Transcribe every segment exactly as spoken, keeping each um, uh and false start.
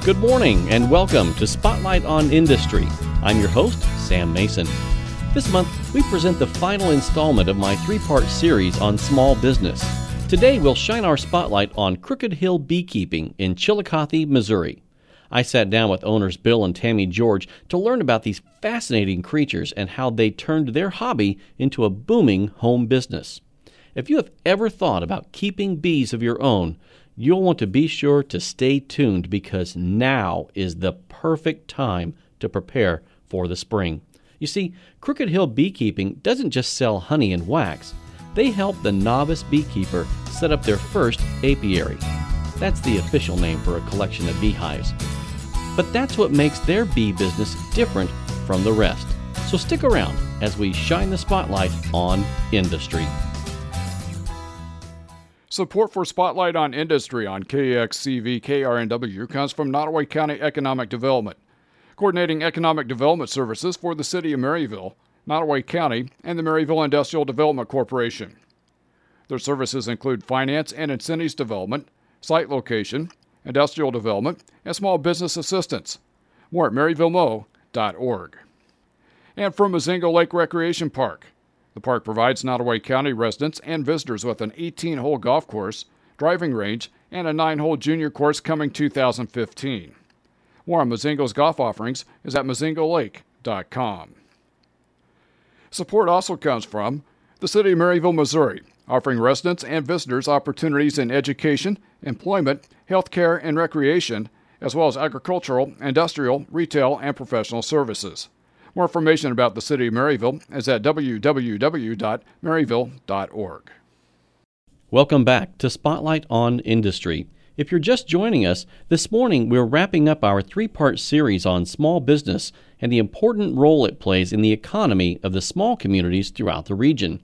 Good morning and welcome to Spotlight on Industry. I'm your host, Sam Mason. This month, we present the final installment of my three-part series on small business. Today, we'll shine our spotlight on Crooked Hill Beekeeping in Chillicothe, Missouri. I sat down with owners Bill and Tammy George to learn about these fascinating creatures and how they turned their hobby into a booming home business. If you have ever thought about keeping bees of your own, you'll want to be sure to stay tuned because now is the perfect time to prepare for the spring. You see, Crooked Hill Beekeeping doesn't just sell honey and wax. They help the novice beekeeper set up their first apiary. That's the official name for a collection of beehives. But that's what makes their bee business different from the rest. So stick around as we shine the spotlight on industry. Support for Spotlight on Industry on K X C V K R N W comes from Nottoway County Economic Development, coordinating economic development services for the City of Maryville, Nottoway County, and the Maryville Industrial Development Corporation. Their services include finance and incentives development, site location, industrial development, and small business assistance. More at maryville mo dot org. And from Mozingo Lake Recreation Park. The park provides Nottoway County residents and visitors with an eighteen-hole golf course, driving range, and a nine-hole junior course coming two thousand fifteen. More on Mozingo's golf offerings is at mozingo lake dot com. Support also comes from the City of Maryville, Missouri, offering residents and visitors opportunities in education, employment, healthcare, and recreation, as well as agricultural, industrial, retail, and professional services. More information about the City of Maryville is at w w w dot maryville dot org. Welcome back to Spotlight on Industry. If you're just joining us, this morning we're wrapping up our three-part series on small business and the important role it plays in the economy of the small communities throughout the region.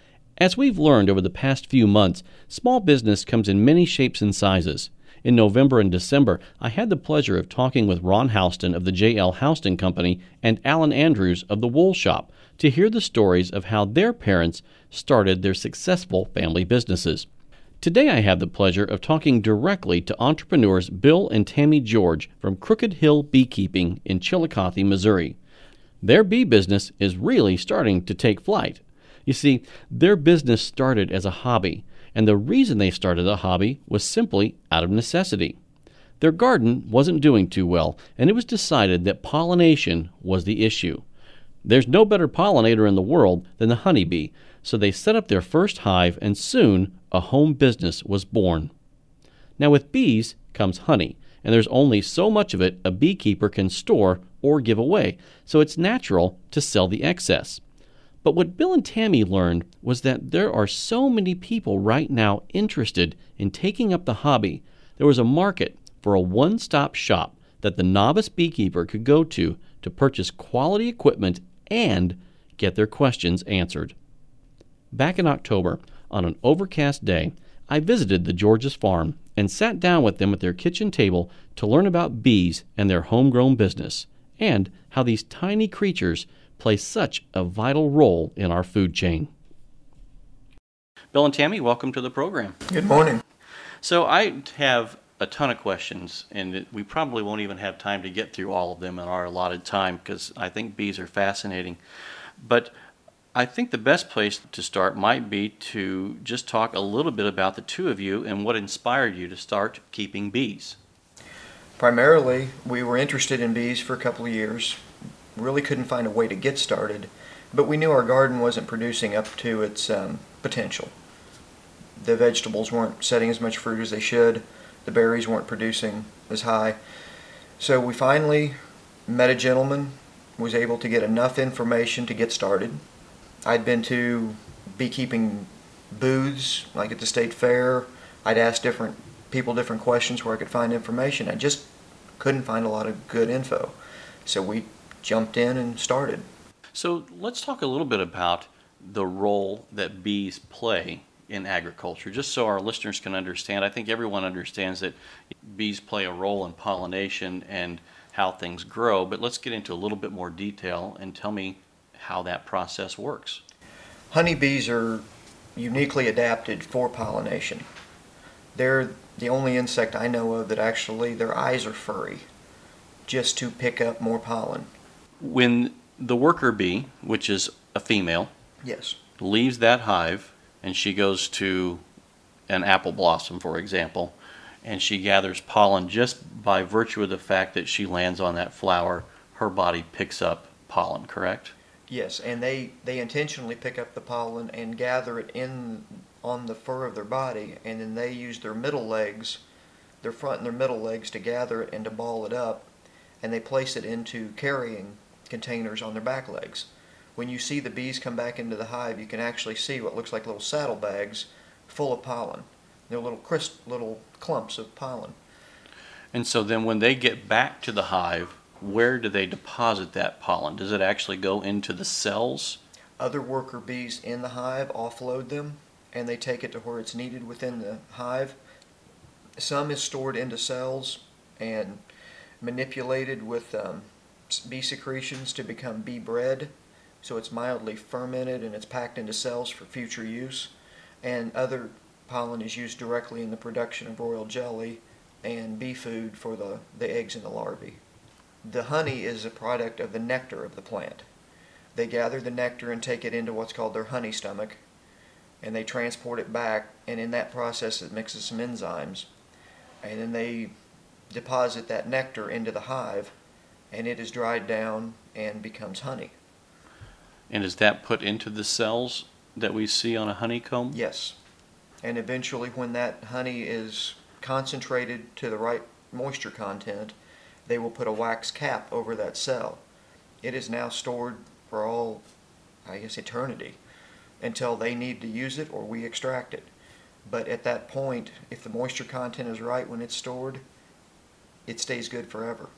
As we've learned over the past few months, small business comes in many shapes and sizes. In November and December, I had the pleasure of talking with Ron Houston of the J L Houston Company and Alan Andrews of the Wool Shop to hear the stories of how their parents started their successful family businesses. Today I have the pleasure of talking directly to entrepreneurs Bill and Tammy George from Crooked Hill Beekeeping in Chillicothe, Missouri. Their bee business is really starting to take flight. You see, their business started as a hobby, and the reason they started a hobby was simply out of necessity. Their garden wasn't doing too well, and it was decided that pollination was the issue. There's no better pollinator in the world than the honeybee, so they set up their first hive, and soon a home business was born. Now with bees comes honey, and there's only so much of it a beekeeper can store or give away, so it's natural to sell the excess. But what Bill and Tammy learned was that there are so many people right now interested in taking up the hobby. There was a market for a one-stop shop that the novice beekeeper could go to to purchase quality equipment and get their questions answered. Back in October, on an overcast day, I visited the Georges farm and sat down with them at their kitchen table to learn about bees and their homegrown business, and how these tiny creatures play such a vital role in our food chain. Bill and Tammy, welcome to the program. Good morning. So I have a ton of questions, and we probably won't even have time to get through all of them in our allotted time because I think bees are fascinating. But I think the best place to start might be to just talk a little bit about the two of you and what inspired you to start keeping bees. Primarily, we were interested in bees for a couple of years. Really couldn't find a way to get started, but we knew our garden wasn't producing up to its um, potential. The vegetables weren't setting as much fruit as they should. The berries weren't producing as high. So we finally met a gentleman, was able to get enough information to get started. I'd been to beekeeping booths, like at the state fair. I'd asked different people different questions where I could find information. I just couldn't find a lot of good info. So we jumped in and started. So let's talk a little bit about the role that bees play in agriculture, just so our listeners can understand. I think everyone understands that bees play a role in pollination and how things grow, but let's get into a little bit more detail and tell me how that process works. Honeybees are uniquely adapted for pollination. They're the only insect I know of that actually their eyes are furry, just to pick up more pollen. When the worker bee, which is a female, Yes. leaves that hive and she goes to an apple blossom, for example, and she gathers pollen just by virtue of the fact that she lands on that flower, her body picks up pollen, correct? Yes, and they, they intentionally pick up the pollen and gather it in on the fur of their body, and then they use their middle legs, their front and their middle legs, to gather it and to ball it up, and they place it into carrying containers on their back legs. When you see the bees come back into the hive, you can actually see what looks like little saddlebags full of pollen. They're little crisp, little clumps of pollen. And so then when they get back to the hive, where do they deposit that pollen? Does it actually go into the cells? Other worker bees in the hive offload them, and they take it to where it's needed within the hive. Some is stored into cells and manipulated with um, bee secretions to become bee bread. So it's mildly fermented and it's packed into cells for future use. And other pollen is used directly in the production of royal jelly and bee food for the, the eggs and the larvae. The honey is a product of the nectar of the plant. They gather the nectar and take it into what's called their honey stomach, and they transport it back, and in that process it mixes some enzymes, and then they deposit that nectar into the hive, and it is dried down and becomes honey. And is that put into the cells that we see on a honeycomb? Yes. And eventually when that honey is concentrated to the right moisture content, they will put a wax cap over that cell. It is now stored for all, I guess, eternity, until they need to use it or we extract it. But at that point, if the moisture content is right when it's stored, it stays good forever.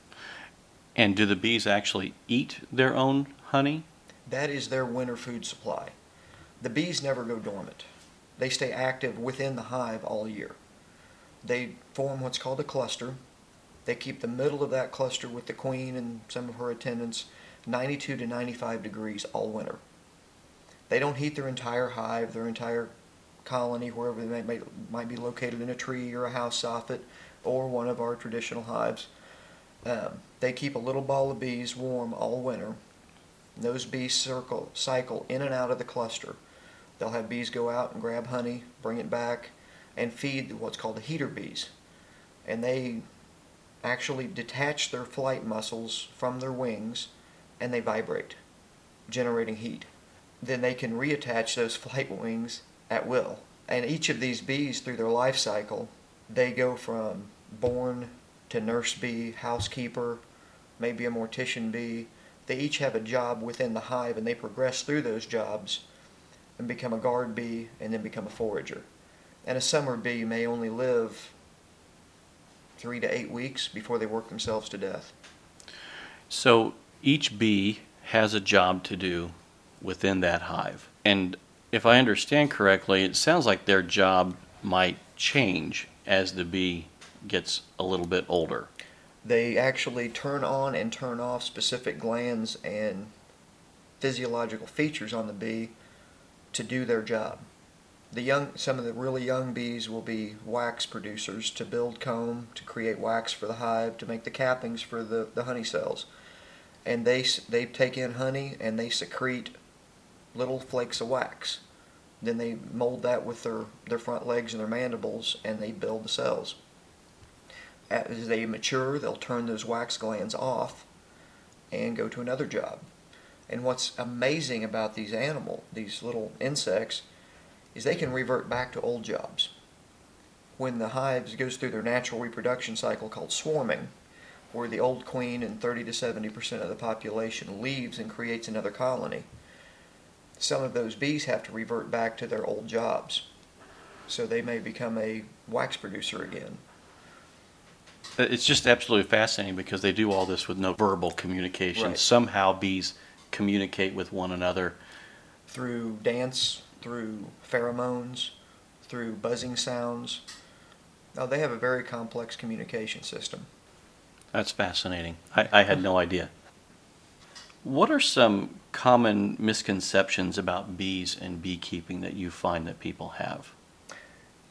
And do the bees actually eat their own honey? That is their winter food supply. The bees never go dormant. They stay active within the hive all year. They form what's called a cluster. They keep the middle of that cluster with the queen and some of her attendants ninety-two to ninety-five degrees all winter. They don't heat their entire hive, their entire colony, wherever they may, might be located in a tree or a house soffit or one of our traditional hives. Um, they keep a little ball of bees warm all winter. Those bees circle, cycle in and out of the cluster. They'll have bees go out and grab honey, bring it back, and feed what's called the heater bees. And they actually detach their flight muscles from their wings, and they vibrate, generating heat. Then they can reattach those flight wings at will. And each of these bees, through their life cycle, they go from born to nurse bee, housekeeper, maybe a mortician bee. They each have a job within the hive, and they progress through those jobs and become a guard bee and then become a forager. And a summer bee may only live three to eight weeks before they work themselves to death. So each bee has a job to do within that hive. And if I understand correctly, it sounds like their job might change as the bee gets a little bit older. They actually turn on and turn off specific glands and physiological features on the bee to do their job. The young, some of the really young bees will be wax producers to build comb, to create wax for the hive, to make the cappings for the, the honey cells. And they, they take in honey and they secrete little flakes of wax. Then they mold that with their, their front legs and their mandibles, and they build the cells. As they mature, they'll turn those wax glands off and go to another job. And what's amazing about these animals, these little insects, is they can revert back to old jobs. When the hives goes through their natural reproduction cycle called swarming, where the old queen and thirty to seventy percent of the population leaves and creates another colony, some of those bees have to revert back to their old jobs. So they may become a wax producer again. It's just absolutely fascinating because they do all this with no verbal communication. Right. Somehow bees communicate with one another. Through dance, through pheromones, through buzzing sounds. Oh, they have a very complex communication system. That's fascinating. I, I had no idea. What are some common misconceptions about bees and beekeeping that you find that people have?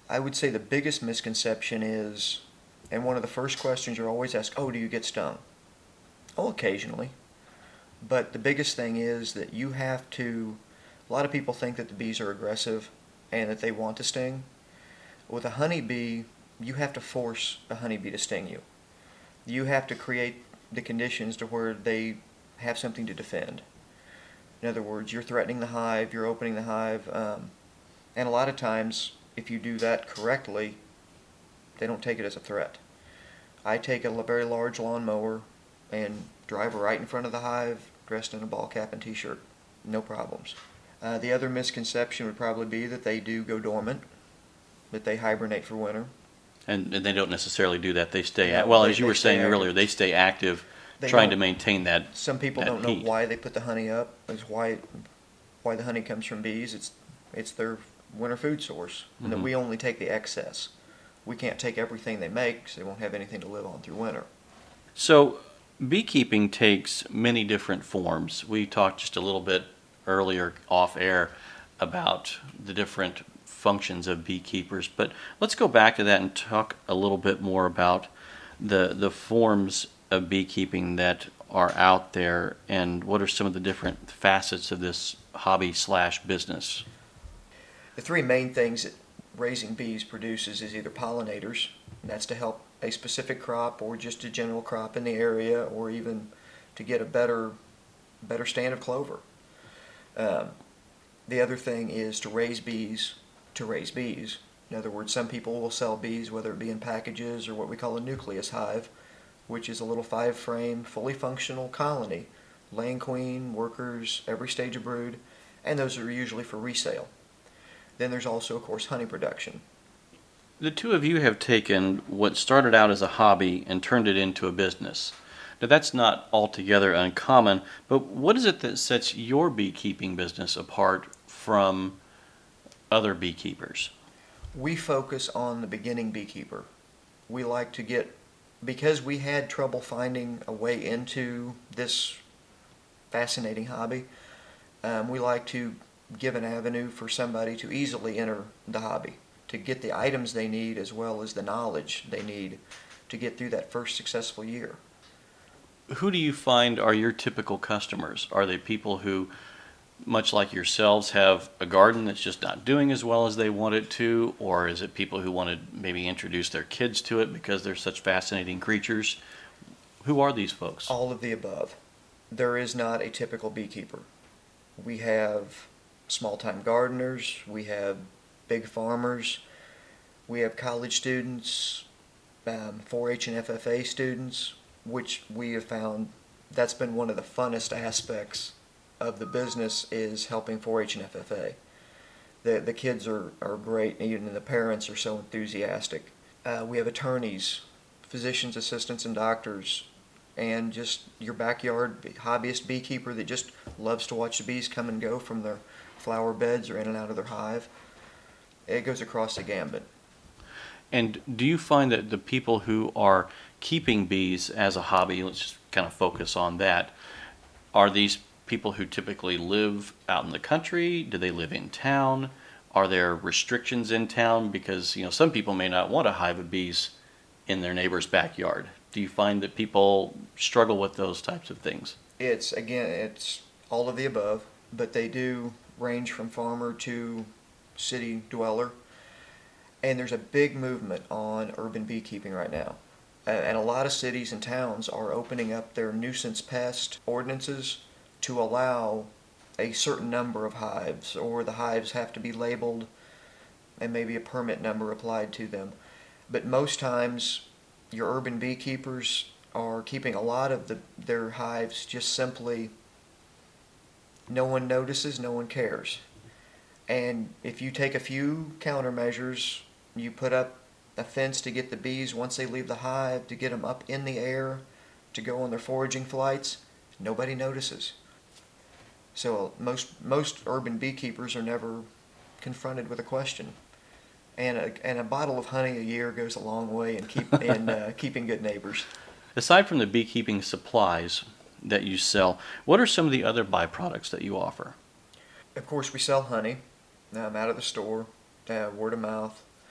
I would say the biggest misconception is, and one of the first questions you're always asked, oh, do you get stung? Oh, occasionally. But the biggest thing is that you have to, a lot of people think that the bees are aggressive and that they want to sting. With a honeybee, you have to force a honeybee to sting you. You have to create the conditions to where they have something to defend. In other words, you're threatening the hive, you're opening the hive, um, and a lot of times, if you do that correctly, they don't take it as a threat. I take a very large lawnmower and drive right in front of the hive, dressed in a ball cap and t-shirt. No problems. Uh, the other misconception would probably be that they do go dormant, that they hibernate for winter. And, and they don't necessarily do that. They stay, No, at, well, they- as you they were stay saying active. earlier, they stay active, They trying to don't- maintain that. Some people that don't know heat. why they put the honey up. Is why why the honey comes from bees. It's it's their winter food source, and that Mhm. we only take the excess. We can't take everything they make, so they won't have anything to live on through winter. So, beekeeping takes many different forms. We talked just a little bit earlier off air about the different functions of beekeepers, but let's go back to that and talk a little bit more about the the forms of beekeeping that are out there and what are some of the different facets of this hobby slash business. The three main things that raising bees produces is either pollinators, and that's to help a specific crop or just a general crop in the area, or even to get a better better stand of clover. Um, the other thing is to raise bees to raise bees. In other words, some people will sell bees, whether it be in packages or what we call a nucleus hive, which is a little five-frame, fully functional colony, laying queen, workers, every stage of brood, and those are usually for resale. Then there's also, of course, honey production. The two of you have taken what started out as a hobby and turned it into a business. Now, that's not altogether uncommon, but what is it that sets your beekeeping business apart from other beekeepers? We focus on the beginning beekeeper. We like to get, because we had trouble finding a way into this fascinating hobby, um, we like to give an avenue for somebody to easily enter the hobby, to get the items they need as well as the knowledge they need to get through that first successful year. Who do you find are your typical customers? Are they people who, much like yourselves, have a garden that's just not doing as well as they want it to? Or is it people who want to maybe introduce their kids to it because they're such fascinating creatures? Who are these folks? All of the above. There is not a typical beekeeper. We have small-time gardeners, we have big farmers, we have college students, um, four H and F F A students, which we have found that's been one of the funnest aspects of the business, is helping four H and F F A. The, the kids are, are great, and even the parents are so enthusiastic. Uh, we have attorneys, physicians, assistants, and doctors, and just your backyard hobbyist beekeeper that just loves to watch the bees come and go from their flower beds or in and out of their hive. It goes across the gambit. And do you find that the people who are keeping bees as a hobby, let's just kind of focus on that, are these people who typically live out in the country? Do they live in town? Are there restrictions in town? Because, you know, some people may not want a hive of bees in their neighbor's backyard. Do you find that people struggle with those types of things? It's, again, it's all of the above, but they do range from farmer to city dweller. And there's a big movement on urban beekeeping right now. Uh, and a lot of cities and towns are opening up their nuisance pest ordinances to allow a certain number of hives, or the hives have to be labeled and maybe a permit number applied to them. But most times, your urban beekeepers are keeping a lot of the, their hives just simply, no one notices, no one cares. And if you take a few countermeasures, you put up a fence to get the bees, once they leave the hive, to get them up in the air, to go on their foraging flights, nobody notices. So most most urban beekeepers are never confronted with a question. And a, and a bottle of honey a year goes a long way in, keep, in uh, keeping good neighbors. Aside from the beekeeping supplies that you sell, what are some of the other byproducts that you offer? Of course, we sell honey um, out of the store, uh, word of mouth.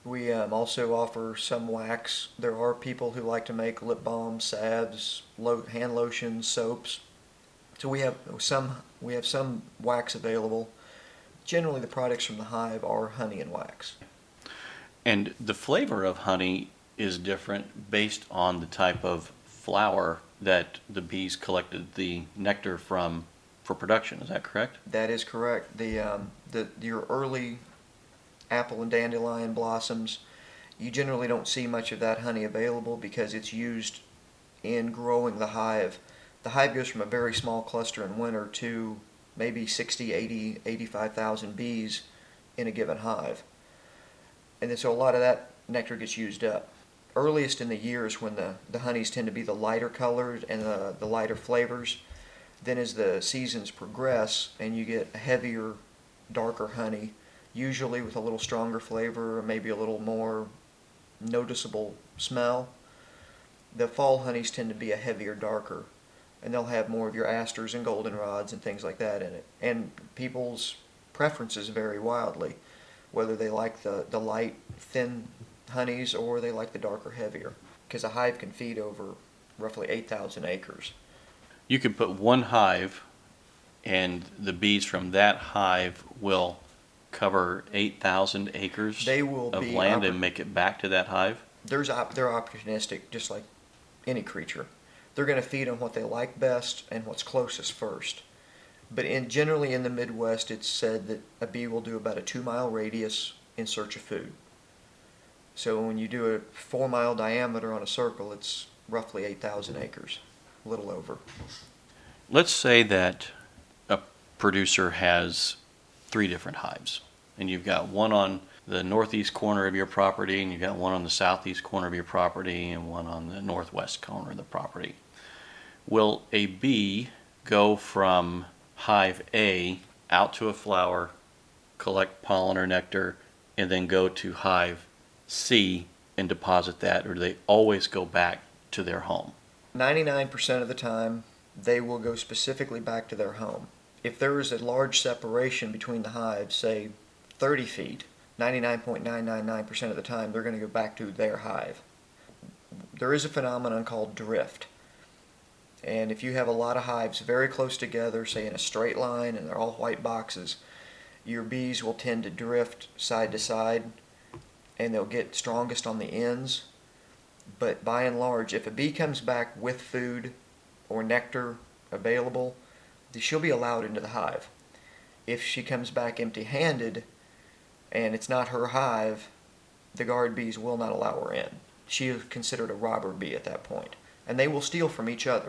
We um, also offer some wax. There are people who like to make lip balms, salves, lo- hand lotions, soaps. So we have some we have some wax available. Generally, the products from the hive are honey and wax. And the flavor of honey is different based on the type of flower that the bees collected the nectar from for production. Is that correct? That is correct. The um, the your early apple and dandelion blossoms, you generally don't see much of that honey available because it's used in growing the hive. The hive goes from a very small cluster in winter to maybe sixty, eighty, eighty-five thousand bees in a given hive. And then so a lot of that nectar gets used up. Earliest in the year is when the, the honeys tend to be the lighter colored and the, the lighter flavors. Then as the seasons progress and you get a heavier, darker honey, usually with a little stronger flavor or maybe a little more noticeable smell, the fall honeys tend to be a heavier, darker, and they'll have more of your asters and goldenrods and things like that in it. And people's preferences vary wildly, whether they like the, the light, thin honeys or they like the darker, heavier, because a hive can feed over roughly eight thousand acres. You could put one hive, and the bees from that hive will cover eight thousand acres They will of be land oppor- and make it back to that hive? There's op- they're opportunistic, just like any creature. They're going to feed on what they like best and what's closest first. But in generally in the Midwest, it's said that a bee will do about a two-mile radius in search of food. So when you do a four-mile diameter on a circle, it's roughly eight thousand acres, a little over. Let's say that a producer has three different hives, and you've got one on the northeast corner of your property, and you've got one on the southeast corner of your property, and one on the northwest corner of the property. Will a bee go from hive A out to a flower, collect pollen or nectar, and then go to hive C and deposit that, or do they always go back to their home? ninety-nine percent of the time, they will go specifically back to their home. If there is a large separation between the hives, say thirty feet, ninety-nine point nine nine nine percent of the time, they're going to go back to their hive. There is a phenomenon called drift. And if you have a lot of hives very close together, say in a straight line, and they're all white boxes, your bees will tend to drift side to side, and they'll get strongest on the ends. But by and large, if a bee comes back with food or nectar available, she'll be allowed into the hive. If she comes back empty-handed and it's not her hive, the guard bees will not allow her in. She is considered a robber bee at that point, and they will steal from each other.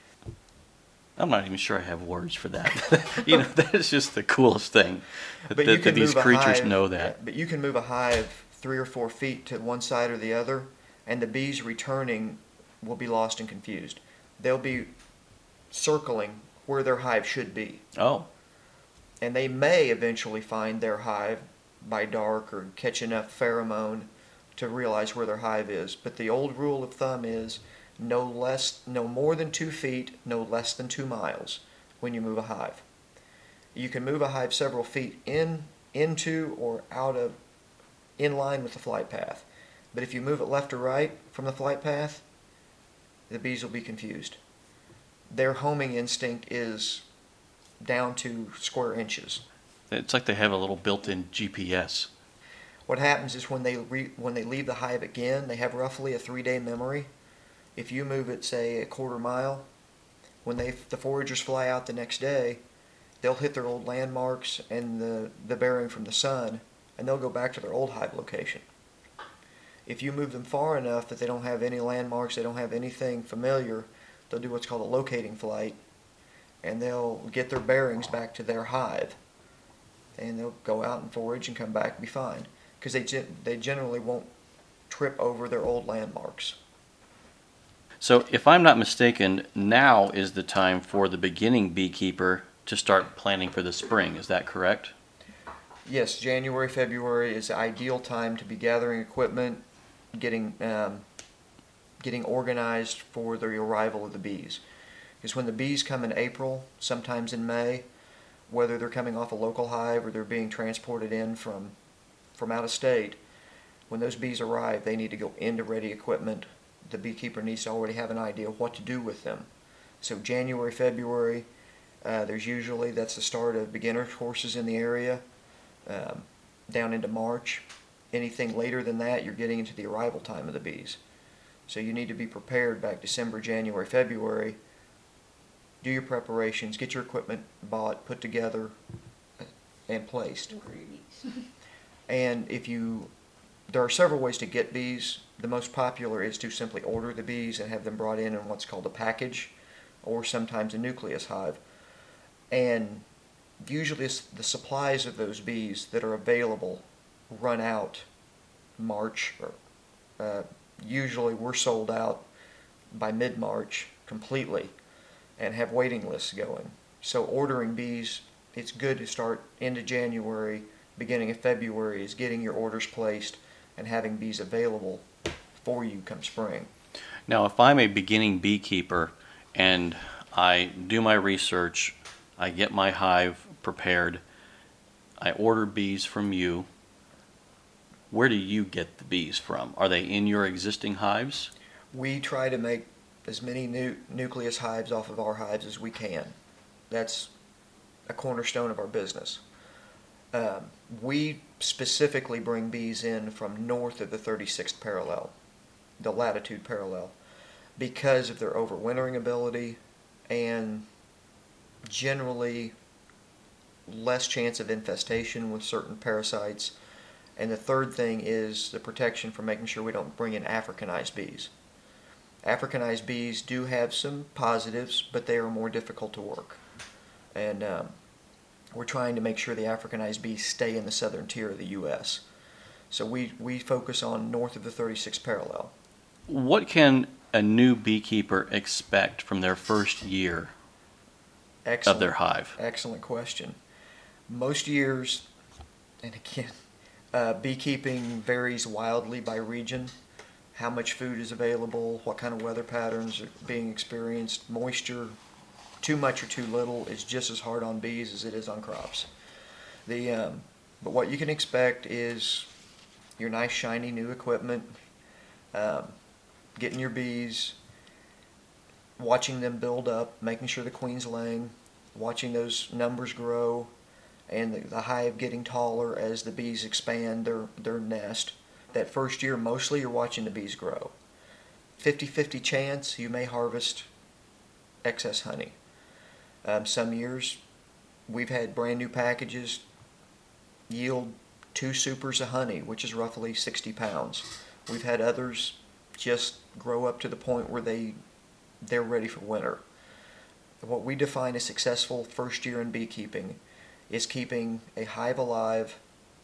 I'm not even sure I have words for that. You know, that is just the coolest thing, that, But you that can these move a creatures hive- know yeah, that. but you can move a hive three or four feet to one side or the other, and the bees returning will be lost and confused. They'll be circling where their hive should be. Oh, And they may eventually find their hive by dark or catch enough pheromone to realize where their hive is. But the old rule of thumb is no less, no more than two feet, no less than two miles when you move a hive. You can move a hive several feet in, into, or out of, in line with the flight path. But if you move it left or right from the flight path, the bees will be confused. Their homing instinct is down to square inches. it's like they have a little built-in G P S. What happens is when they re, when they leave the hive again, they have roughly a three-day memory. If you move it, say, a quarter mile, when they the foragers fly out the next day, they'll hit their old landmarks and the, the bearing from the sun, and they'll go back to their old hive location. If you move them far enough that they don't have any landmarks, they don't have anything familiar, they'll do what's called a locating flight, and they'll get their bearings back to their hive, and they'll go out and forage and come back and be fine, because they gen- they generally won't trip over their old landmarks. So if I'm not mistaken, now is the time for the beginning beekeeper to start planning for the spring. Is that correct? Yes, January, February is the ideal time to be gathering equipment, getting um, getting organized for the arrival of the bees. Because when the bees come in April, sometimes in May, whether they're coming off a local hive or they're being transported in from from out of state, When those bees arrive, they need to go into ready equipment. The beekeeper needs to already have an idea of what to do with them. So January, February, uh, there's usually, that's the start of beginner courses in the area, um, down into March. Anything later than that, you're getting into the arrival time of the bees. So you need to be prepared back December, January, February. Do your preparations, get your equipment bought, put together, and placed. And if you, there are several ways to get bees. The most popular is to simply order the bees and have them brought in in what's called a package, or sometimes a nucleus hive. And usually the supplies of those bees that are available run out March. Or, uh, usually we're sold out by mid-March completely and have waiting lists going. So ordering bees, it's good to start into January, beginning of February is getting your orders placed and having bees available for you come spring. Now, if I'm a beginning beekeeper and I do my research, I get my hive prepared, I order bees from you, where do you get the bees from? Are they in your existing hives? We try to make as many nu- nucleus hives off of our hives as we can. That's a cornerstone of our business. Um, we specifically bring bees in from north of the thirty-sixth parallel, the latitude parallel, because of their overwintering ability and generally less chance of infestation with certain parasites. And the third thing is the protection from making sure we don't bring in Africanized bees. Africanized bees do have some positives, but they are more difficult to work. And um, we're trying to make sure the Africanized bees stay in the southern tier of the U S. So we, we focus on north of the thirty-sixth parallel. What can a new beekeeper expect from their first year Excellent, of their hive? Excellent question. Most years, and again, uh, beekeeping varies wildly by region. How much food is available, what kind of weather patterns are being experienced, moisture, too much or too little is just as hard on bees as it is on crops. The um, but what you can expect is your nice shiny new equipment, um, getting your bees, watching them build up, making sure the queen's laying, watching those numbers grow, and the, the hive getting taller as the bees expand their, their nest. That first year, mostly you're watching the bees grow. fifty-fifty chance you may harvest excess honey. Um, some years, we've had brand new packages yield two supers of honey, which is roughly sixty pounds. We've had others just grow up to the point where they, they're ready for winter. What we define as successful first year in beekeeping is keeping a hive alive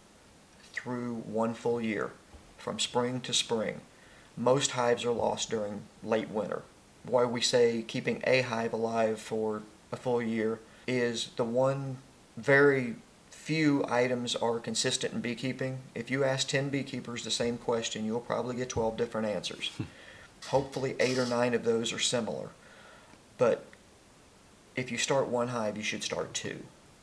through one full year, from spring to spring. Most hives are lost during late winter. Why we say keeping a hive alive for a full year is the one very few items are consistent in beekeeping. If you ask ten beekeepers the same question, you'll probably get twelve different answers. Hopefully eight or nine of those are similar. But if you start one hive, you should start two.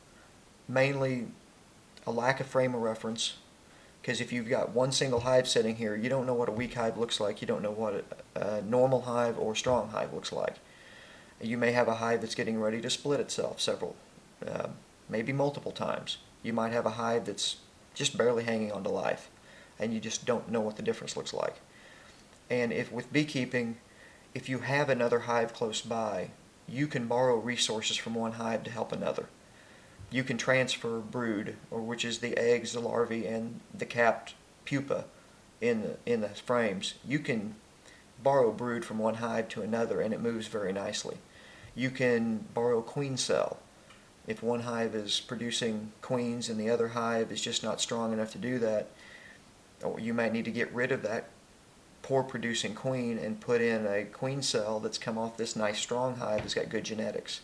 Mainly a lack of frame of reference, because if you've got one single hive sitting here, you don't know what a weak hive looks like, you don't know what a, a normal hive or strong hive looks like. You may have a hive that's getting ready to split itself several, uh, maybe multiple times. You might have a hive that's just barely hanging on to life, and you just don't know what the difference looks like. And if with beekeeping, if you have another hive close by, you can borrow resources from one hive to help another. You can transfer brood, or which is the eggs, the larvae, and the capped pupa in the in the frames. You can borrow brood from one hive to another, and it moves very nicely. You can borrow queen cell. If one hive is producing queens and the other hive is just not strong enough to do that, or you might need to get rid of that poor producing queen and put in a queen cell that's come off this nice strong hive that's got good genetics.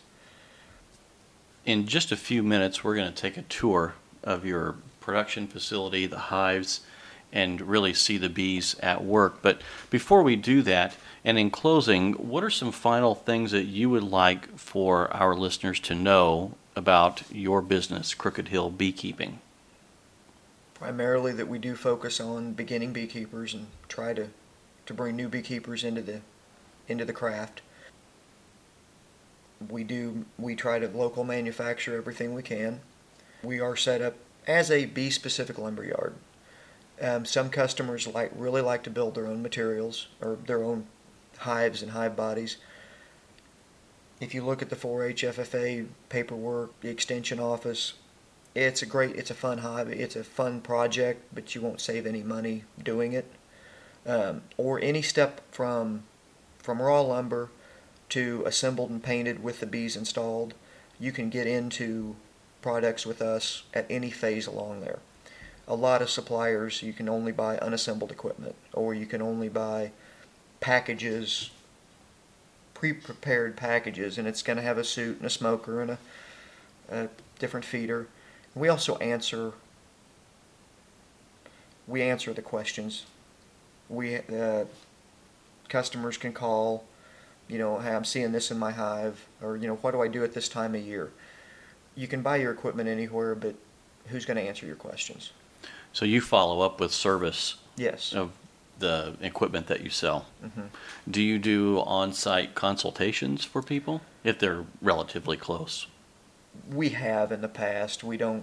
In just a few minutes, we're going to take a tour of your production facility, the hives, and really see the bees at work. But before we do that, and in closing, what are some final things that you would like for our listeners to know about your business, Crooked Hill Beekeeping? Primarily that we do focus on beginning beekeepers and try to, to bring new beekeepers into the into the craft. We do we try to local manufacture everything we can. We are set up as a bee-specific lumberyard. Um, some customers like really like to build their own materials or their own hives and hive bodies. If you look at the four H F F A paperwork, the extension office, it's a great, it's a fun hobby, it's a fun project, but you won't save any money doing it. Um, or any step from from raw lumber to assembled and painted with the bees installed, you can get into products with us at any phase along there. A lot of suppliers, you can only buy unassembled equipment, or you can only buy packages, pre-prepared packages, and it's going to have a suit and a smoker and a, a different feeder. We also answer we answer the questions. We uh, customers can call, you know, hey, I'm seeing this in my hive, or, you know, what do I do at this time of year? You can buy your equipment anywhere, but who's going to answer your questions? So you follow up with service Yes. of the equipment that you sell. Mm-hmm. Do you do on-site consultations for people if they're relatively close? We have in the past. We don't.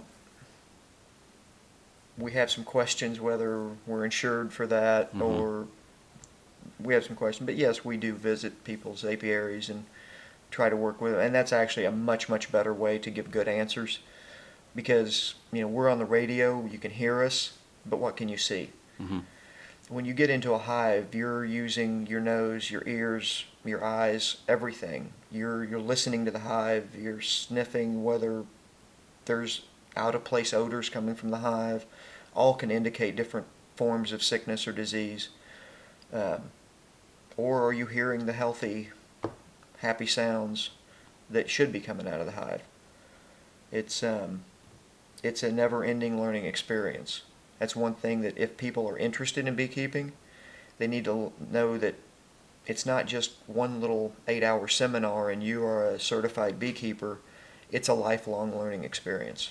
We have some questions whether we're insured for that, Mm-hmm. or we have some questions. But yes, we do visit people's apiaries and try to work with them. And that's actually a much, much better way to give good answers, because, you know, we're on the radio, you can hear us, but what can you see? Mm-hmm. When you get into a hive, you're using your nose, your ears, your eyes, everything. You're you're listening to the hive. You're sniffing whether there's out-of-place odors coming from the hive. All can indicate different forms of sickness or disease. Um, or are you hearing the healthy, happy sounds that should be coming out of the hive? It's um, it's a never-ending learning experience. That's one thing that if people are interested in beekeeping, they need to know that it's not just one little eight-hour seminar and you are a certified beekeeper. It's a lifelong learning experience.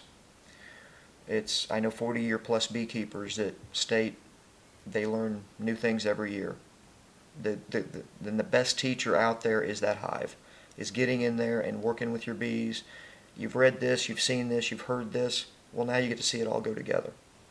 It's I know forty-year plus beekeepers that state they learn new things every year. The, the, the, then the best teacher out there is that hive, is getting in there and working with your bees. You've read this, you've seen this, you've heard this. Well, now you get to see it all go together.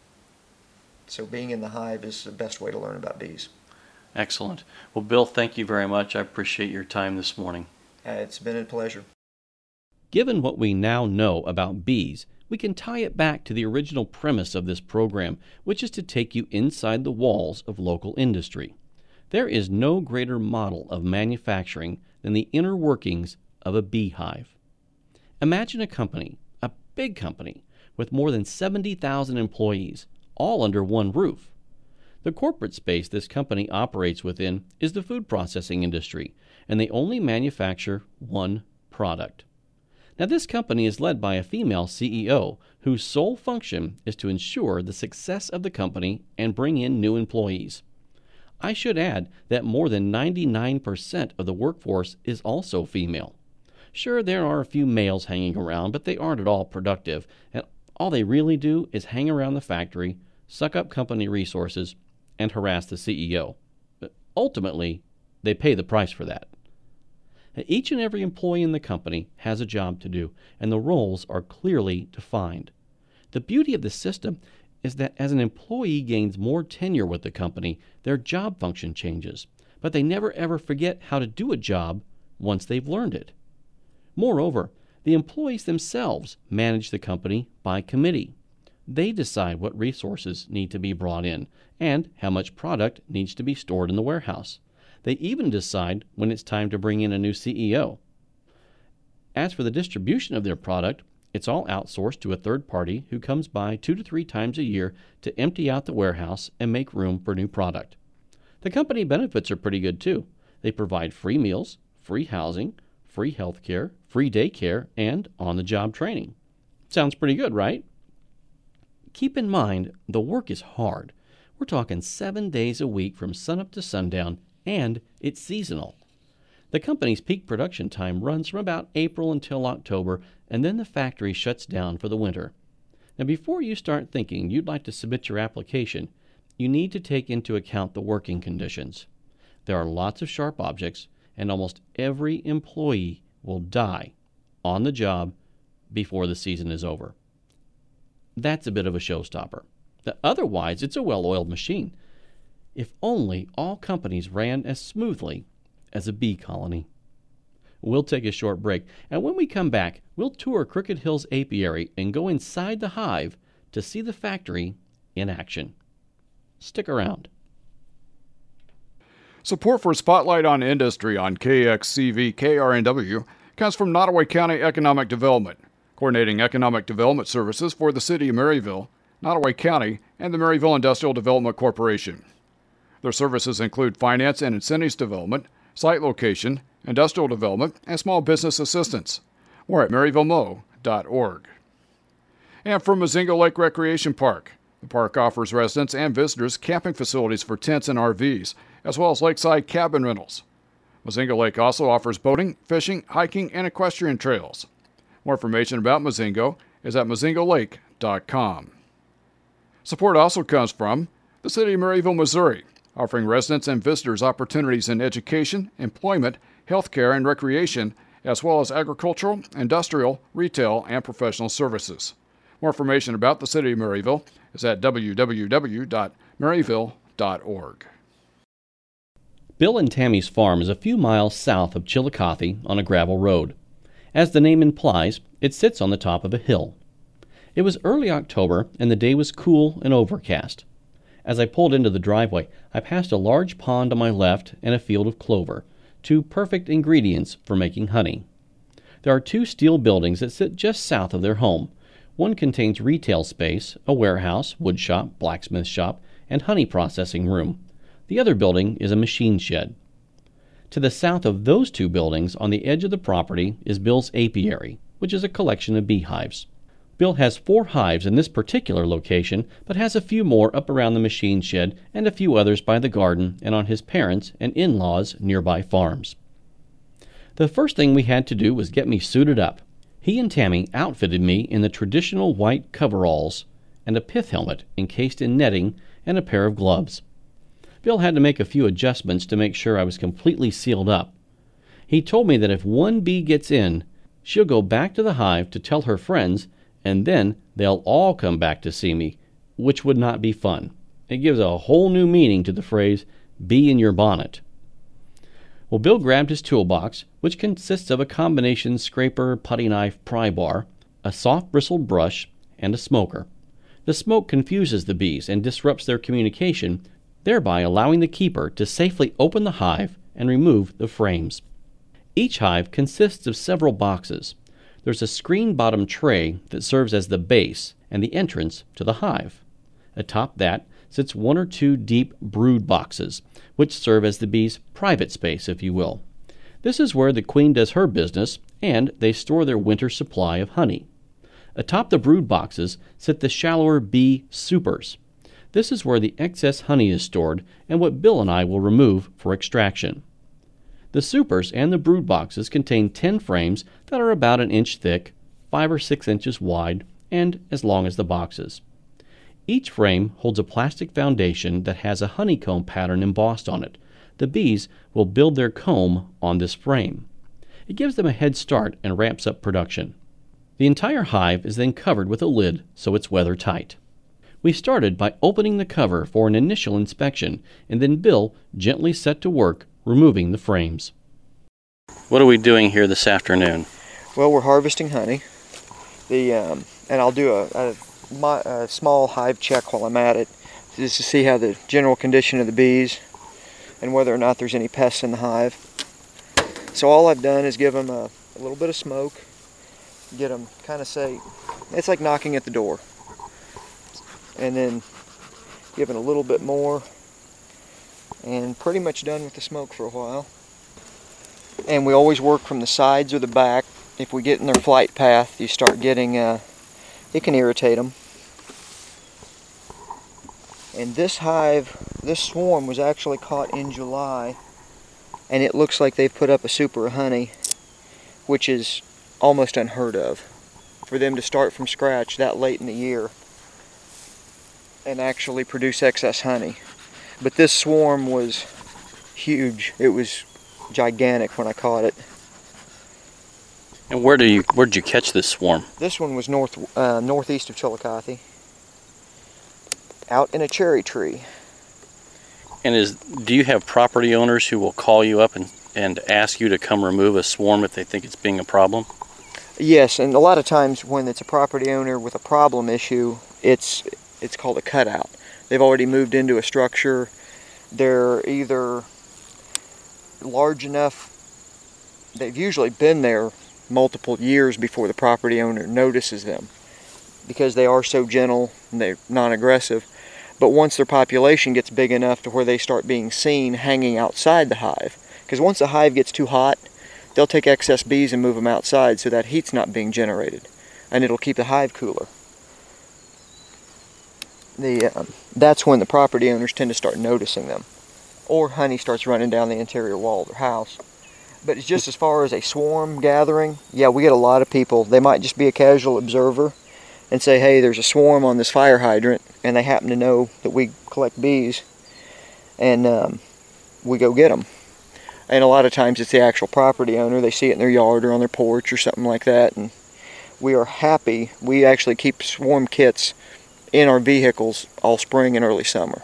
So being in the hive is the best way to learn about bees. Excellent. Well, Bill, thank you very much. I appreciate your time this morning. Uh, it's been a pleasure. Given what we now know about bees, we can tie it back to the original premise of this program, which is to take you inside the walls of local industry. There is no greater model of manufacturing than the inner workings of a beehive. Imagine a company, a big company, with more than seventy thousand employees, all under one roof. The corporate space this company operates within is the food processing industry, and they only manufacture one product. Now, this company is led by a female C E O whose sole function is to ensure the success of the company and bring in new employees. I should add that more than ninety-nine percent of the workforce is also female. Sure, there are a few males hanging around, but they aren't at all productive, and all they really do is hang around the factory, suck up company resources, and harass the C E O. But ultimately, they pay the price for that. Each and every employee in the company has a job to do, and the roles are clearly defined. The beauty of the system is that as an employee gains more tenure with the company, their job function changes, but they never ever forget how to do a job once they've learned it. Moreover, the employees themselves manage the company by committee. They decide what resources need to be brought in and how much product needs to be stored in the warehouse. They even decide when it's time to bring in a new C E O. As for the distribution of their product, it's all outsourced to a third party who comes by two to three times a year to empty out the warehouse and make room for new product. The company benefits are pretty good too. They provide free meals, free housing, free health care, free daycare, and on-the-job training. Sounds pretty good, right? Keep in mind, the work is hard. We're talking seven days a week from sunup to sundown, and it's seasonal. The company's peak production time runs from about April until October, and then the factory shuts down for the winter. Now, before you start thinking you'd like to submit your application, you need to take into account the working conditions. There are lots of sharp objects, and almost every employee will die on the job before the season is over. That's a bit of a showstopper. Otherwise, it's a well-oiled machine. If only all companies ran as smoothly as a bee colony. We'll take a short break, and when we come back, we'll tour Crooked Hills Apiary and go inside the hive to see the factory in action. Stick around. Support for Spotlight on Industry on K X C V K R N W comes from Nottoway County Economic Development, coordinating economic development services for the City of Maryville, Nottoway County, and the Maryville Industrial Development Corporation. Their services include finance and incentives development, site location, industrial development, and small business assistance. More at maryville mo dot org. And from Mozingo Lake Recreation Park. The park offers residents and visitors camping facilities for tents and R Vs, as well as lakeside cabin rentals. Mozingo Lake also offers boating, fishing, hiking, and equestrian trails. More information about Mozingo is at mozingo lake dot com. Support also comes from the City of Maryville, Missouri, offering residents and visitors opportunities in education, employment, healthcare, and recreation, as well as agricultural, industrial, retail, and professional services. More information about the City of Maryville is at w w w dot maryville dot org. Bill and Tammy's farm is a few miles south of Chillicothe on a gravel road. As the name implies, it sits on the top of a hill. It was early October, and the day was cool and overcast. As I pulled into the driveway, I passed a large pond on my left and a field of clover, two perfect ingredients for making honey. There are two steel buildings that sit just south of their home. One contains retail space, a warehouse, wood shop, blacksmith shop, and honey processing room. The other building is a machine shed. To the south of those two buildings, on the edge of the property, is Bill's apiary, which is a collection of beehives. Bill has four hives in this particular location, but has a few more up around the machine shed and a few others by the garden and on his parents' and in-laws' nearby farms. The first thing we had to do was get me suited up. He and Tammy outfitted me in the traditional white coveralls and a pith helmet encased in netting and a pair of gloves. Bill had to make a few adjustments to make sure I was completely sealed up. He told me that if one bee gets in, she'll go back to the hive to tell her friends, and then they'll all come back to see me, which would not be fun. It gives a whole new meaning to the phrase, bee in your bonnet. Well, Bill grabbed his toolbox, which consists of a combination scraper, putty knife, pry bar, a soft bristled brush, and a smoker. The smoke confuses the bees and disrupts their communication, thereby allowing the keeper to safely open the hive and remove the frames. Each hive consists of several boxes. There's a screen-bottom tray that serves as the base and the entrance to the hive. Atop that sits one or two deep brood boxes, which serve as the bees' private space, if you will. This is where the queen does her business, and they store their winter supply of honey. Atop the brood boxes sit the shallower bee supers. This is where the excess honey is stored and what Bill and I will remove for extraction. The supers and the brood boxes contain ten frames that are about an inch thick, five or six inches wide, and as long as the boxes. Each frame holds a plastic foundation that has a honeycomb pattern embossed on it. The bees will build their comb on this frame. It gives them a head start and ramps up production. The entire hive is then covered with a lid so it's weather tight. We started by opening the cover for an initial inspection, and then Bill gently set to work removing the frames. What are we doing here this afternoon? Well, we're harvesting honey. The um, and I'll do a, a, my, a small hive check while I'm at it, just to see how the general condition of the bees and whether or not there's any pests in the hive. So all I've done is give them a, a little bit of smoke, get them kind of say, it's like knocking at the door. And then giving a little bit more, and pretty much done with the smoke for a while. And we always work from the sides or the back. If we get in their flight path, you start getting, uh, it can irritate them. And this hive, this swarm was actually caught in July, and it looks like they've put up a super of honey, which is almost unheard of. for them to start from scratch that late in the year and actually produce excess honey. But this swarm was huge. It was gigantic when I caught it. And where do you where did you catch this swarm? This one was north uh, northeast of Chillicothe, out in a cherry tree. And is do you have property owners who will call you up and, and ask you to come remove a swarm if they think it's being a problem? Yes, and a lot of times when it's a property owner with a problem issue, it's it's called a cutout. They've already moved into a structure. They're either large enough, they've usually been there multiple years before the property owner notices them because they are so gentle and they're non-aggressive. But once their population gets big enough to where they start being seen hanging outside the hive, because once the hive gets too hot, they'll take excess bees and move them outside so that heat's not being generated, and it'll keep the hive cooler. The, um, that's when the property owners tend to start noticing them, or honey starts running down the interior wall of their house. But it's just as far as a swarm gathering, yeah, we get a lot of people. They might just be a casual observer and say, hey, there's a swarm on this fire hydrant, and they happen to know that we collect bees, and um, we go get them. And a lot of times it's the actual property owner. They see it in their yard or on their porch or something like that, and we are happy. We actually keep swarm kits in our vehicles all spring and early summer.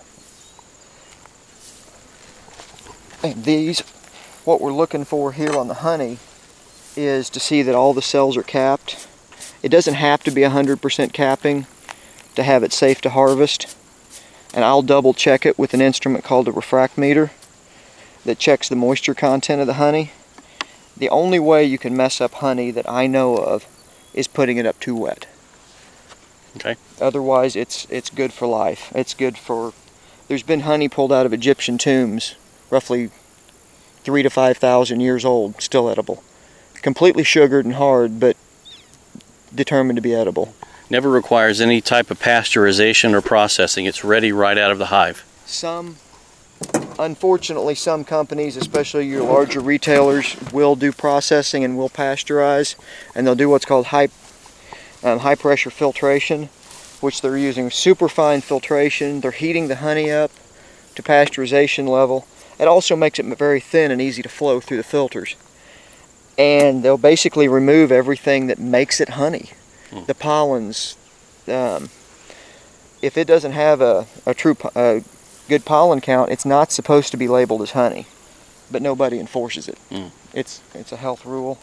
And these, what we're looking for here on the honey is to see that all the cells are capped. It doesn't have to be one hundred percent capping to have it safe to harvest. And I'll double check it with an instrument called a refractometer that checks the moisture content of the honey. The only way you can mess up honey that I know of is putting it up too wet. Okay. Otherwise, it's it's good for life. It's good for. There's been honey pulled out of Egyptian tombs, roughly three to five thousand years old, still edible. Completely sugared and hard, but determined to be edible. Never requires any type of pasteurization or processing. It's ready right out of the hive. Some, unfortunately, some companies, especially your larger retailers, will do processing and will pasteurize, and they'll do what's called high Um, high pressure filtration, which they're using super fine filtration. They're heating the honey up to pasteurization level. It also makes it very thin and easy to flow through the filters. And they'll basically remove everything that makes it honey. Hmm. The pollens. Um, if it doesn't have a, a true a good pollen count, it's not supposed to be labeled as honey. But nobody enforces it. Hmm. It's it's a health rule.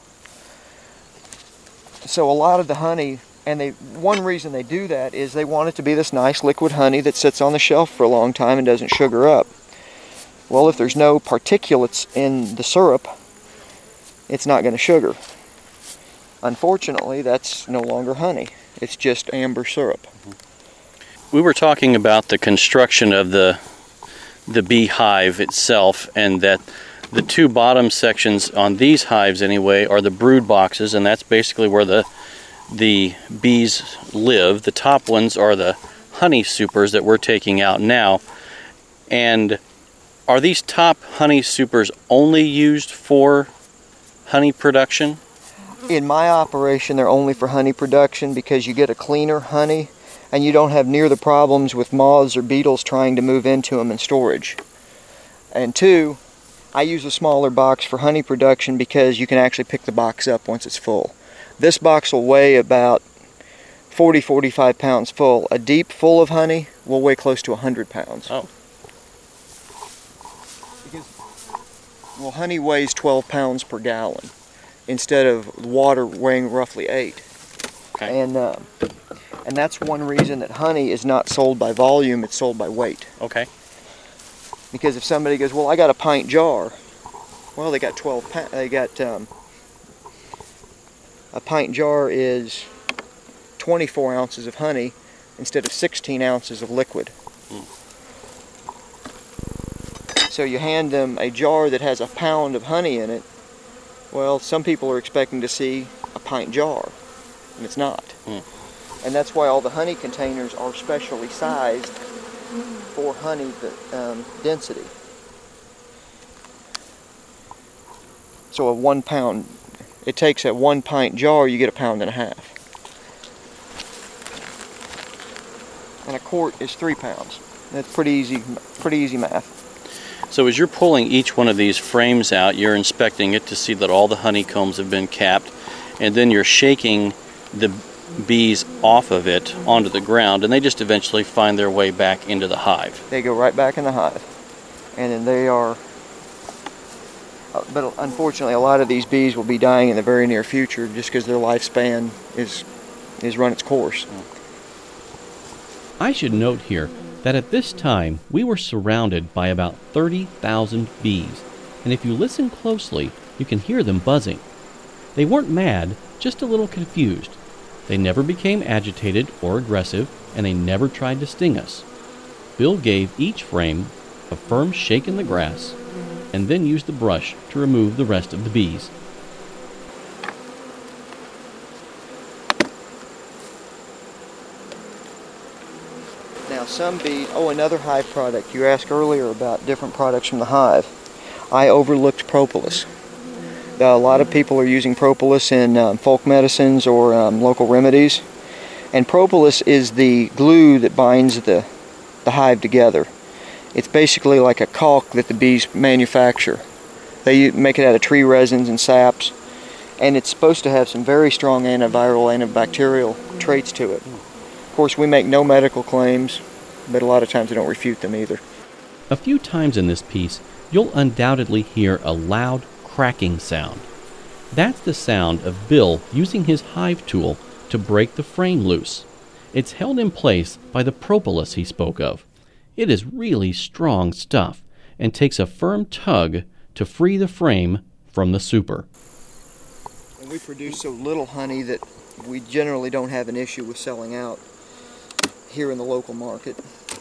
So a lot of the honey, and they one reason they do that is they want it to be this nice liquid honey that sits on the shelf for a long time and doesn't sugar up. Well, if there's no particulates in the syrup, it's not going to sugar. Unfortunately, that's no longer honey. It's just amber syrup. We were talking about the construction of the the bee hive itself, and that the two bottom sections on these hives anyway are the brood boxes, and that's basically where the the bees live. The top ones are the honey supers that we're taking out now. And are these top honey supers only used for honey production? In my operation, they're only for honey production because you get a cleaner honey and you don't have near the problems with moths or beetles trying to move into them in storage. And two, I use a smaller box for honey production because you can actually pick the box up once it's full. This box will weigh about forty to forty-five pounds full. A deep full of honey will weigh close to one hundred pounds. Oh. Because, well, honey weighs twelve pounds per gallon instead of water weighing roughly eight. Okay. And, uh, and that's one reason that honey is not sold by volume, it's sold by weight. Okay. Because if somebody goes, well, I got a pint jar. Well, they got twelve. Pa- they got um, a pint jar is twenty-four ounces of honey instead of sixteen ounces of liquid. Mm. So you hand them a jar that has a pound of honey in it. Well, some people are expecting to see a pint jar, and it's not. Mm. And that's why all the honey containers are specially sized for honey um, density. So a one pound, it takes a one pint jar, you get a pound and a half. a quart is three pounds. That's pretty easy, pretty easy math. So as you're pulling each one of these frames out, you're inspecting it to see that all the honeycombs have been capped, and then you're shaking the bees off of it onto the ground, and they just eventually find their way back into the hive. They go right back in the hive, and then they are, uh, but unfortunately a lot of these bees will be dying in the very near future just because their lifespan is, is run its course. I should note here that at this time we were surrounded by about thirty thousand bees, and if you listen closely, you can hear them buzzing. They weren't mad, just a little confused. They never became agitated or aggressive, and they never tried to sting us. Bill gave each frame a firm shake in the grass, and then used the brush to remove the rest of the bees. Now some bees, oh, another hive product. You asked earlier about different products from the hive. I overlooked propolis. Uh, a lot of people are using propolis in um, folk medicines or um, local remedies. And propolis is the glue that binds the, the hive together. It's basically like a caulk that the bees manufacture. They make it out of tree resins and saps. And it's supposed to have some very strong antiviral, antibacterial traits to it. Of course, we make no medical claims, but a lot of times we don't refute them either. A few times in this piece, you'll undoubtedly hear a loud cracking sound. That's the sound of Bill using his hive tool to break the frame loose. It's held in place by the propolis he spoke of. It is really strong stuff and takes a firm tug to free the frame from the super. And we produce so little honey that we generally don't have an issue with selling out here in the local market.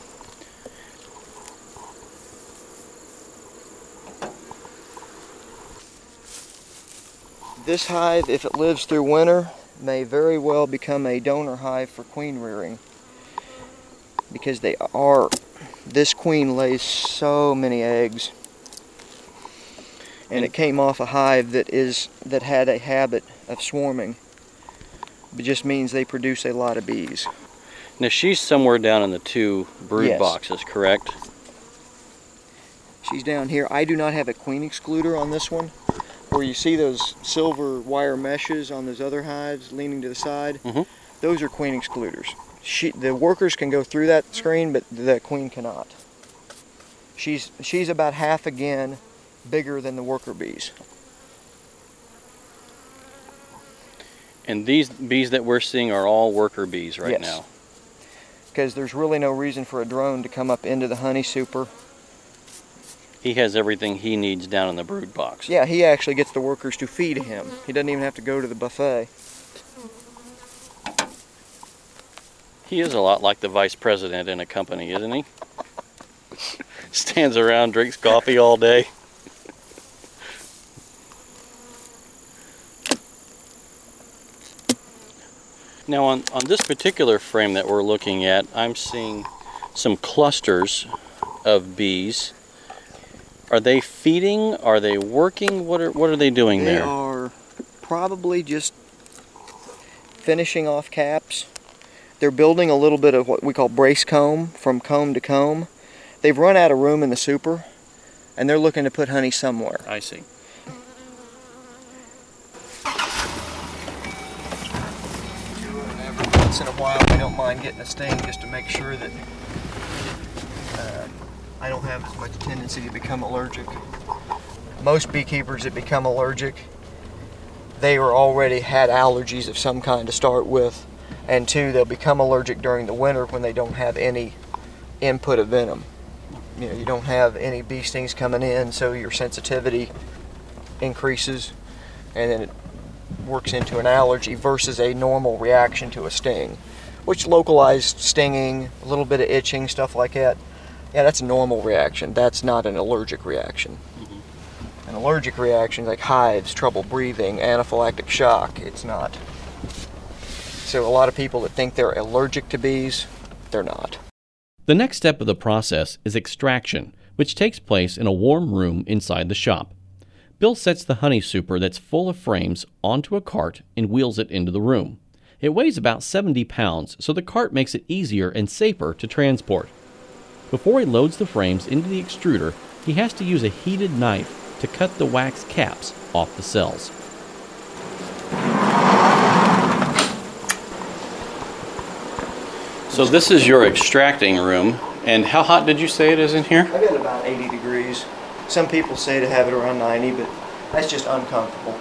This hive, if it lives through winter, may very well become a donor hive for queen rearing, because they are, this queen lays so many eggs, and it came off a hive that is that had a habit of swarming. It just means they produce a lot of bees. Now she's somewhere down in the two brood Yes. boxes, correct? She's down here. I do not have a queen excluder on this one. Where you see those silver wire meshes on those other hives leaning to the side, Mm-hmm. those are queen excluders. She, the workers can go through that screen, but the queen cannot. She's, she's about half again bigger than the worker bees. And these bees that we're seeing are all worker bees right Yes. now. Because there's really no reason for a drone to come up into the honey super. He has everything he needs down in the brood box. Yeah, he actually gets the workers to feed him. He doesn't even have to go to the buffet. He is a lot like the vice president in a company, isn't he? Stands around, drinks coffee all day. Now on, on this particular frame that we're looking at, I'm seeing some clusters of bees. Are they feeding? Are they working? What are what are they doing They there? are probably just finishing off caps. They're building a little bit of what we call brace comb, from comb to comb. They've run out of room in the super, and they're looking to put honey somewhere. I see. Every once in a while, we don't mind getting a sting just to make sure that uh, I don't have as much tendency to become allergic. Most beekeepers that become allergic, they were already had allergies of some kind to start with, and two, they'll become allergic during the winter when they don't have any input of venom. You know, you don't have any bee stings coming in, so your sensitivity increases, and then it works into an allergy versus a normal reaction to a sting, which localized stinging, a little bit of itching, stuff like that. Yeah, that's a normal reaction. That's not an allergic reaction. Mm-hmm. An allergic reaction like hives, trouble breathing, anaphylactic shock, it's not. So a lot of people that think they're allergic to bees, they're not. The next step of the process is extraction, which takes place in a warm room inside the shop. Bill sets the honey super that's full of frames onto a cart and wheels it into the room. It weighs about seventy pounds, so the cart makes it easier and safer to transport. Before he loads the frames into the extruder, he has to use a heated knife to cut the wax caps off the cells. So this is your extracting room, and how hot did you say it is in here? I got about eighty degrees. Some people say to have it around ninety, but that's just uncomfortable.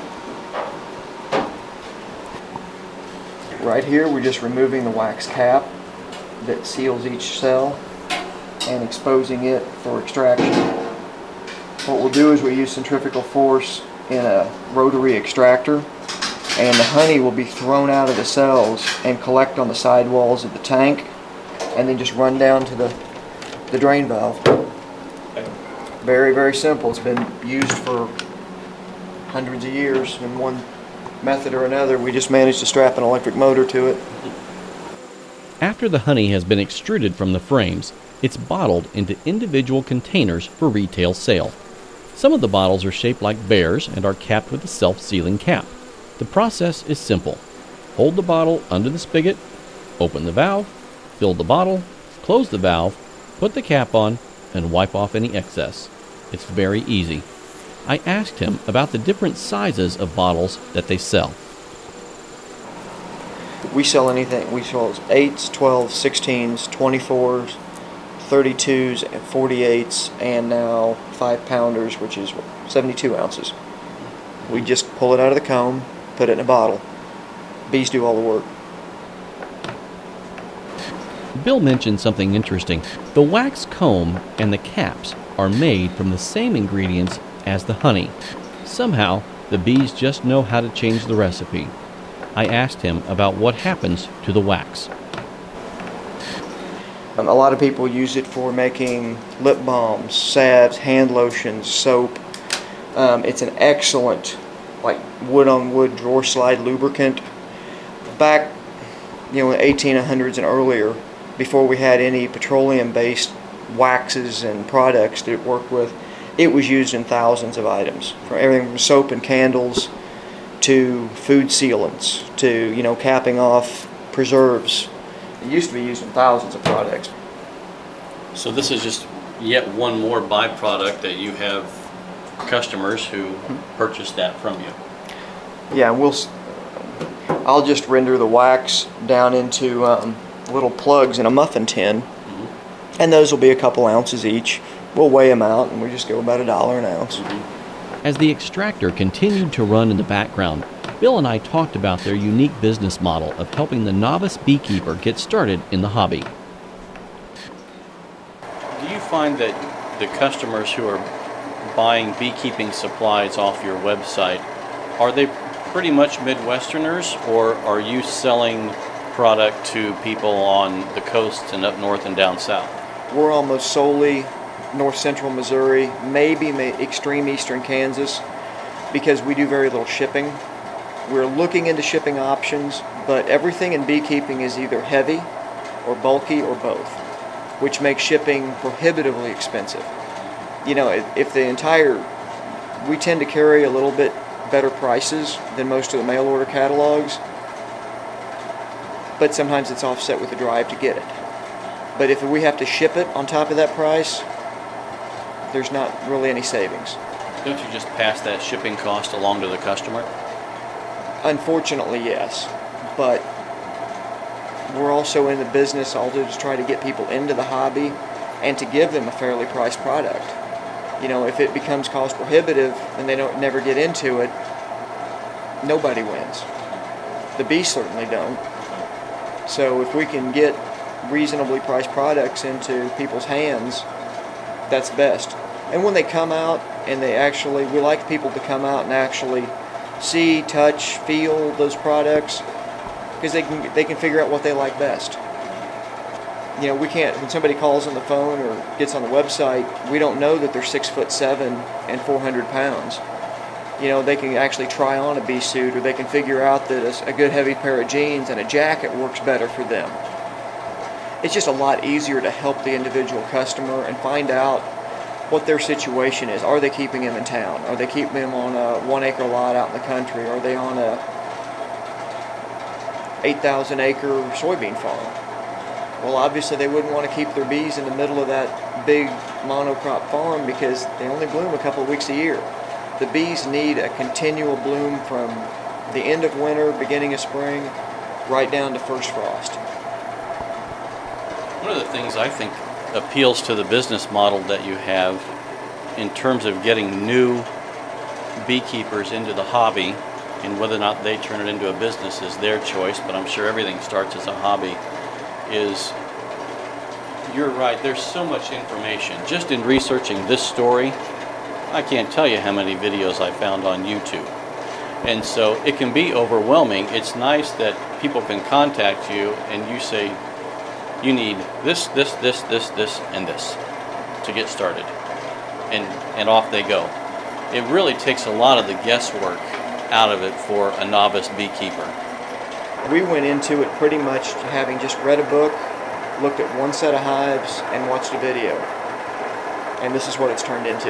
Right here, we're just removing the wax cap that seals each cell and exposing it for extraction. What we'll do is we use centrifugal force in a rotary extractor, and the honey will be thrown out of the cells and collect on the side walls of the tank and then just run down to the, the drain valve. Very, very simple. It's been used for hundreds of years in one method or another. We just managed to strap an electric motor to it. After the honey has been extruded from the frames, it's bottled into individual containers for retail sale. Some of the bottles are shaped like bears and are capped with a self-sealing cap. The process is simple. Hold the bottle under the spigot, open the valve, fill the bottle, close the valve, put the cap on, and wipe off any excess. It's very easy. I asked him about the different sizes of bottles that they sell. We sell anything. We sell eights, twelves, sixteens, twenty-fours, thirty-twos, forty-eights, and now five pounders, which is seventy-two ounces. We just pull it out of the comb, put it in a bottle. Bees do all the work. Bill mentioned something interesting. The wax comb and the caps are made from the same ingredients as the honey. Somehow, the bees just know how to change the recipe. I asked him about what happens to the wax. Um, a lot of people use it for making lip balms, salves, hand lotions, soap. Um, it's an excellent, like wood-on-wood drawer slide lubricant. Back, you know, in the eighteen hundreds and earlier, before we had any petroleum-based waxes and products to work with, it was used in thousands of items, from everything from soap and candles to food sealants to, you know, capping off preserves. It used to be used in thousands of products. So this is just yet one more byproduct that you have customers who purchase that from you. Yeah, we'll. I'll just render the wax down into um, little plugs in a muffin tin, mm-hmm. and those will be a couple ounces each. We'll weigh them out, and we just go about a dollar an ounce. Mm-hmm. As the extractor continued to run in the background, Bill and I talked about their unique business model of helping the novice beekeeper get started in the hobby. Do you find that the customers who are buying beekeeping supplies off your website, are they pretty much Midwesterners, or are you selling product to people on the coast and up north and down south? We're almost solely north central Missouri, maybe extreme eastern Kansas, because we do very little shipping. We're looking into shipping options, but everything in beekeeping is either heavy or bulky or both, which makes shipping prohibitively expensive. You know, if the entire, we tend to carry a little bit better prices than most of the mail order catalogs, but sometimes it's offset with the drive to get it. But if we have to ship it on top of that price, there's not really any savings. Don't you just pass that shipping cost along to the customer? Unfortunately, yes. But we're also in the business also to try to get people into the hobby and to give them a fairly priced product. You know, if it becomes cost prohibitive and they don't never get into it, nobody wins. The bees certainly don't. So if we can get reasonably priced products into people's hands, that's best. And when they come out and they actually, we like people to come out and actually see, touch, feel those products, because they can they can figure out what they like best. You know, we can't, when somebody calls on the phone or gets on the website, we don't know that they're six foot seven and four hundred pounds. You know, they can actually try on a bee suit, or they can figure out that a good heavy pair of jeans and a jacket works better for them. It's just a lot easier to help the individual customer and find out what their situation is. Are they keeping him in town? Are they keeping him on a one acre lot out in the country? Are they on a eight thousand acre soybean farm. Well, obviously they wouldn't want to keep their bees in the middle of that big monocrop farm because they only bloom a couple of weeks a year. The bees need a continual bloom from the end of winter, beginning of spring, right down to first frost. One of the things I think appeals to the business model that you have in terms of getting new beekeepers into the hobby, and whether or not they turn it into a business is their choice, but I'm sure everything starts as a hobby, is you're right, there's so much information. Just in researching this story, I can't tell you how many videos I found on YouTube. And so it can be overwhelming. It's nice that people can contact you and you say, you need this, this, this, this, this, and this to get started. And, and off they go. It really takes a lot of the guesswork out of it for a novice beekeeper. We went into it pretty much having just read a book, looked at one set of hives, and watched a video. And this is what it's turned into.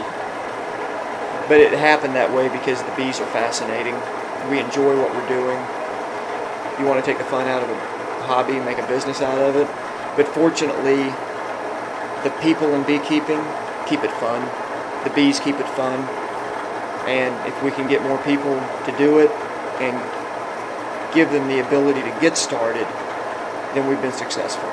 But it happened that way because the bees are fascinating. We enjoy what we're doing. You want to take the fun out of a hobby, make a business out of it. But fortunately, the people in beekeeping keep it fun. The bees keep it fun. And if we can get more people to do it and give them the ability to get started, then we've been successful.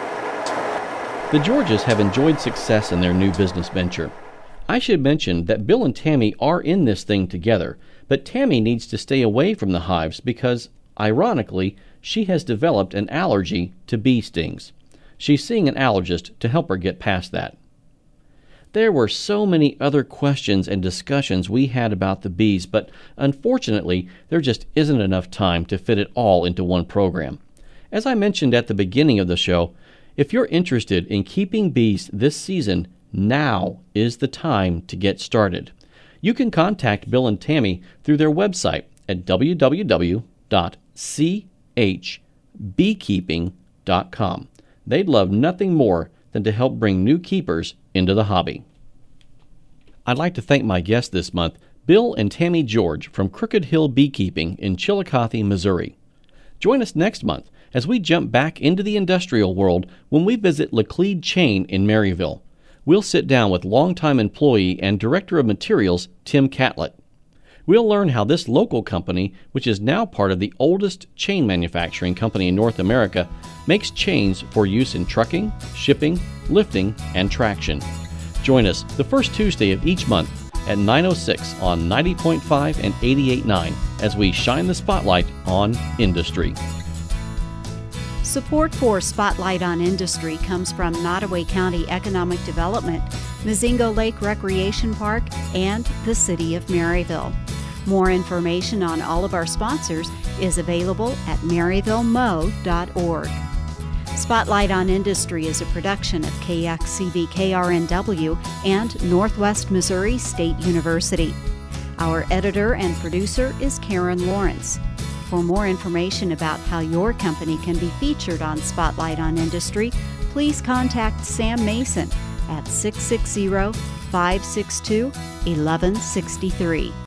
The Georges have enjoyed success in their new business venture. I should mention that Bill and Tammy are in this thing together, but Tammy needs to stay away from the hives because, ironically, she has developed an allergy to bee stings. She's seeing an allergist to help her get past that. There were so many other questions and discussions we had about the bees, but unfortunately, there just isn't enough time to fit it all into one program. As I mentioned at the beginning of the show, if you're interested in keeping bees this season, now is the time to get started. You can contact Bill and Tammy through their website at w w w dot c h beekeeping dot com. They'd love nothing more than to help bring new keepers into the hobby. I'd like to thank my guests this month, Bill and Tammy George from Crooked Hill Beekeeping in Chillicothe, Missouri. Join us next month as we jump back into the industrial world when we visit Laclede Chain in Maryville. We'll sit down with longtime employee and Director of Materials, Tim Catlett. We'll learn how this local company, which is now part of the oldest chain manufacturing company in North America, makes chains for use in trucking, shipping, lifting, and traction. Join us the first Tuesday of each month at nine oh six on ninety point five and eighty-eight point nine as we shine the spotlight on industry. Support for Spotlight on Industry comes from Nottoway County Economic Development, Mazingo Lake Recreation Park, and the City of Maryville. More information on all of our sponsors is available at maryville mo dot org. Spotlight on Industry is a production of K X C V K R N W and Northwest Missouri State University. Our editor and producer is Karen Lawrence. For more information about how your company can be featured on Spotlight on Industry, please contact Sam Mason at six six zero, five six two, one one six three.